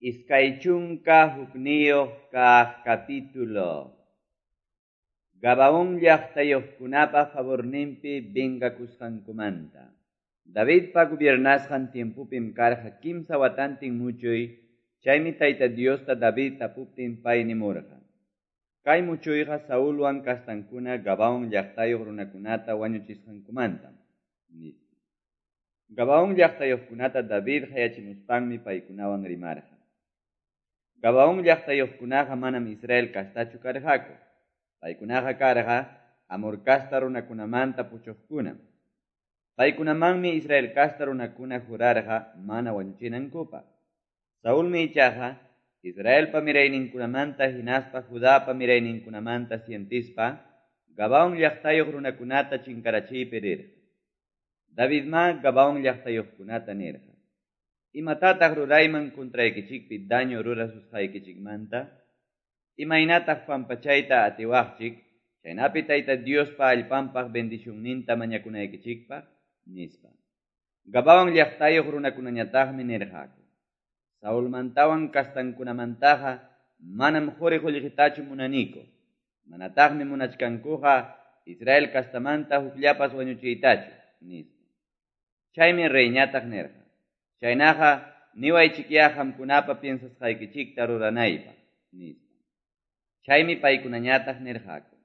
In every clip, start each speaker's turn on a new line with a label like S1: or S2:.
S1: Iskaychunka hukniyuq kaq capítulo. Gabaón llaqtayuqkunapa favorninpi vengakusqankumanta. Davidpa gubiernasqan tiempupim karqa kimsa watantin muchuy, chaymi tayta Diosta David tapuptin pay nimurqa. Kay muchuyqa Saulwan kastankuna Gabaón llaqtayuq runakunata wañuchisqankumanta. Gabaón llaqtayuqkunata David hayachimuspanmi paykunawan rimarqa. Gabaón llaqtayuqkunaqa manam Israel kastachu karqaku. Paykunaqa karqa Amor kasta runakunamanta puchuqkunam. Paykunamanmi Israel kasta runakuna jurarqa mana wañuchinankupaq. Saulmi ichaqa Israelpa mirayninkunamanta hinaspa Judapa mirayninkunamanta sientispa Gabaón llaqtayuq runakunata chinkarachiypi rirqa. Davidma Gabaón llaqtayuqkunata nirqa: ¿Imatataq rurayman kontraykichikpi daño rurasusqaykichikmanta? ¿Imaynataq pampachayta atiwaqchik, chaynapi tayta Diospa allpanpaq bendicionninta mañakunaykichikpaq? Nispa. Gabaón llaqtayuq runakunañataqmi nirqaku: Saulmantawan kastankunamantaqa manam quri qullqitachu munaniku. Manataqmi munachkankuqa Israel kastamanta hukllapas wañuchiytachu, nispa. Chaymi reyñataq nirqa: Chaynaqa niwaychikya qamkunapa piensasqaykichikta ruranaypaq, nispa. Chaymi paykunañataq nirqaku: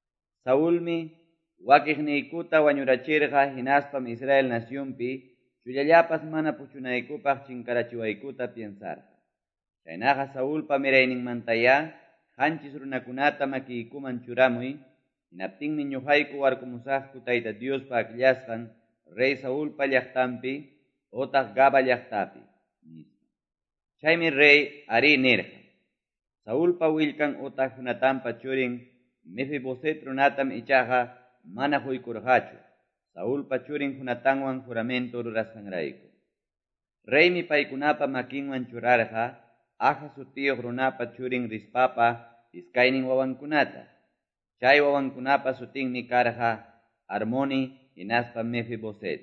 S1: Saulmi wakiqniykuta wañurachirqa hinaspam Israel nacionpi chullallapas mana puchunaykupaq chinkarachiwaykuta piensarqa. Chaynaqa Saulpa mirayninmantaya qanchis runakunata makiykuman churamuy, hinaptinmi ñuqayku warkumusaqku tayta Diospa akillasqan rey Saulpa llaqtanpi otaq Gaba llaqtapi, nispa. Chaymi rey ari nirqa: Saulpa willkan otaq Jonatanpa churin Mefiboset runatam ichaqa mana quykurqachu, Saulpa churin Jonatanwan juramento rurasqanrayku. Reymi paykunapa makinman churarqa Aja sutiyuq runapa churin Rispapa iskaynin wawankunata. Chay wawankunapa sutinmi karqa Armoni hinaspa Mefiboset.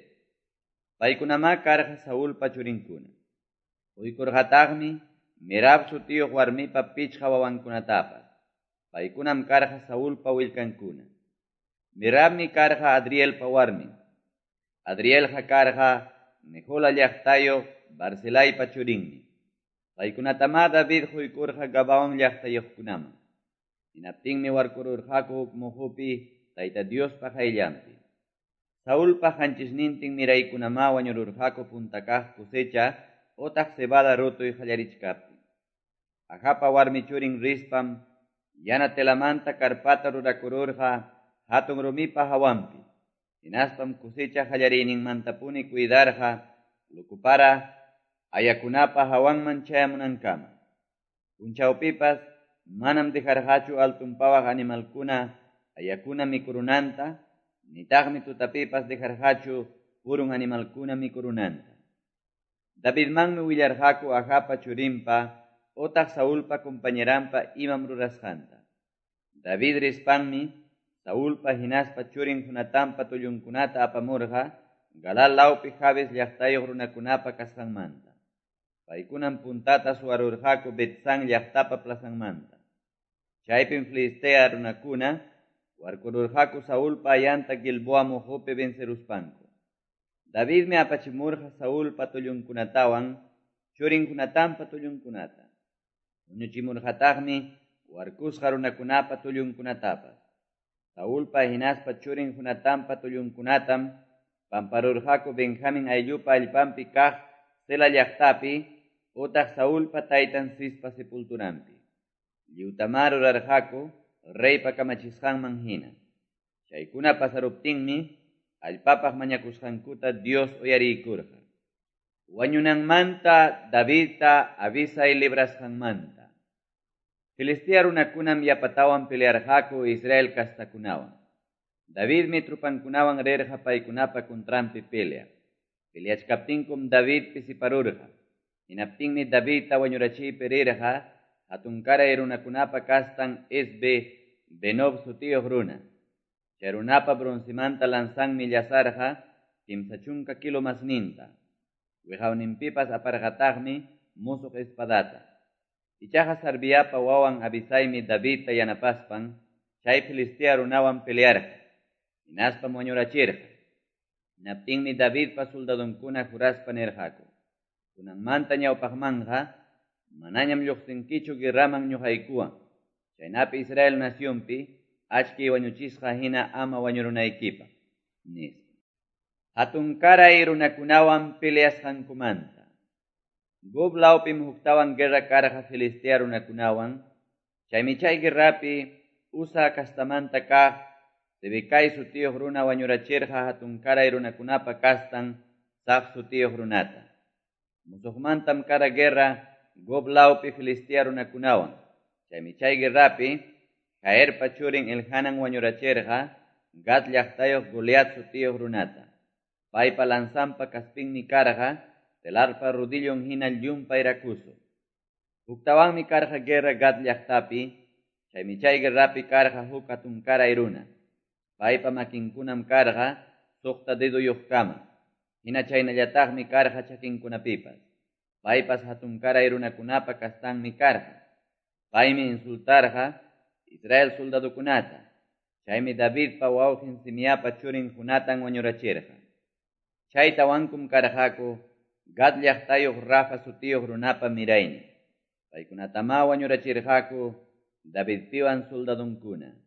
S1: Paykunama karqa Saulpa churinkuna. Uykurqataqmi Merab sutiyuq warmipa pichqa wawankunatapas. Paykunam karqa Saulpa willkankuna. Merabmi karqa Adrielpa warmin. Adrielqa karqa Mejola llaqtayuq Barzilaypa churinmi. Paykunatama David quykurqa Gabaón llaqtayuqkunaman. Hinaptinmi warkururqaku huk muhupi tayta Diospa qayllanpi. Saulpa qanchisnintin miraykunama wañururqaku puntakaq cosecha otaq cebada rutuy qallarichkaptin. Ajapa warmi churin Rispam yana telamanta karpata rurakururqa hatun rumipa hawanpi. Hinaspam cosecha qallariyninmantapuni cuidarqa lukupara ayakunapa hawanman chayamunankama. Punchawpipas manam dejarqachu altunpawaq animalkuna ayakuna mikurunanta, nitaqmi tutapipas dejarqachu purun animalkuna mikurunanta. Davidmanmi willarqaku Ajapa churinpa otaq Saulpa compañeranpa imam rurasqanta. David Rispanmi Saulpa hinaspa churin Jonatanpa tullunkunata apamurqa Galal lawpi Jabes llaqtayuq runakunapa kasqanmanta. Paykunam puntata suwarurqaku Betsan llaqtapa plazanmanta. Chaypim Filistea runakuna warkururqaku Saulpa ayanta Gilboa muhupi venceruspanku. Davidmi apachimurqa Saulpa tullunkunatawan churin Jonatanpa tullunkunata. Wañuchimurqataqmi warkusqa runakunapa tullunkunatapas. Saulpa hinaspa churin Jonatanpa tullunkunatam pamparurqaku Benjamin ayllupa allpanpi kaq Sela llaqtapi otaq Saulpa taytan Cispa sepulturampi. Lliwtama rurarqaku reypa kamachisqanman hina. Chaykuna pasaruptinmi allpapaq mañakusqankuta Dios uyariykurqa. Wañunanmanta Davidta Abisai librasqanmanta. Filistea runakunam yapatawan pelearqaku Israel kastakunawan. Davidmi trupankunawan rirqa paykunapa kontranpi pelea. Peleachkaptinkum David pisiparurqa. Hinaptinmi Davidta wañurachiypi rirqa hatunkaray runakunapa kastan Esbe Benob sutiyuq runa. Chay runapa bronzimanta lansanmi llasarqa kimsa chunka kilo masninta. Wejawninpipas aparqataqmi musuq espadata. Ichaqa Sarviapa wawan Abisaymi Davidta yanapaspan, chay Filistea runawan pelearqa, hinaspam wañurachirqa. Hinaptinmi Davidpa soldadunkuna juraspa nirqaku, kunanmanta ñawpaqmanqa, manañam lluqsinkichu guerraman ñuqaykuwan, chaynapi Israel nacionpi, achki wañuchisqa hina ama wañurunaykipaq, nispa. Hatunkaray runakunawan peleasqankumanta. Gob lawpim huktawan guerra karqa Filistea runakunawan, chaymi chay guerrapi Usa kastamanta kaq Sibecai sutiyuq runa wañurachirqa hatunkaray runakunapa kastan Saf sutiyuq runata. Musuqmantam kara guerra Gob lawpi Filistea runakunawan, chaymi chay guerrapi Jaerpa churin Elhanan wañurachirqa Gat llaqtayuq Goliat sutiyuq runata. Paypa lanzanpa kaspinmi karqa telarpa rodillon hina llumpay rakusu. Huktawanmi karqa guerra Gat llaqtapi, chaymi chay guerrapi karqa huk hatunkaray runa. Paypa makinkunam karqa suqta deduyuq kama. Hina chaynallataqmi karqa chakinkunapipas. Paypas hatunkaray runakunapa kastanmi karqa. Paymi insultarqa Israel soldadukunata. Chaymi Davidpa wawqin Simeapa churin Jonatan wañurachirqa. Chaytawankum karqaku Gat llaqtayuq Rafa sutiyuq runapa miraynin. Paykunatama wañurachirqaku Davidpiwan soldadunkuna.